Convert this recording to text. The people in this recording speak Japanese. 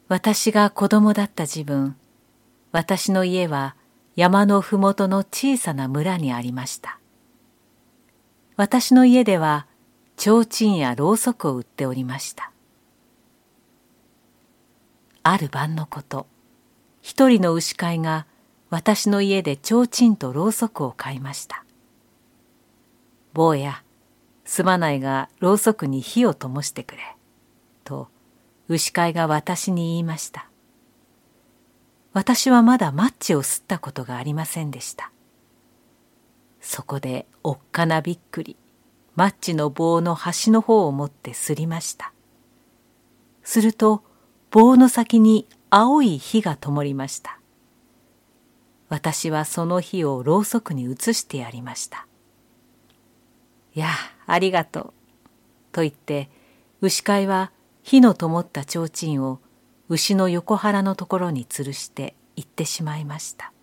私が子供だった時分、私の家は山のふもとの小さな村にありました。私の家では提灯やろうそくを売っておりました。ある晩のこと、一人の牛飼いが私の家で提灯とろうそくを買いました。坊や、すまないがろうそくに火を灯してくれ、と牛飼いが私に言いました。私はまだマッチを吸ったことがありませんでした。そこでおっかなびっくり、マッチの棒の端の方を持ってすりました。すると棒の先に青い火が灯りました。私はその火をろうそくに移してやりました。いや、ありがとう、と言って牛飼いは火の灯った提灯を牛の横腹のところに吊るして行ってしまいました。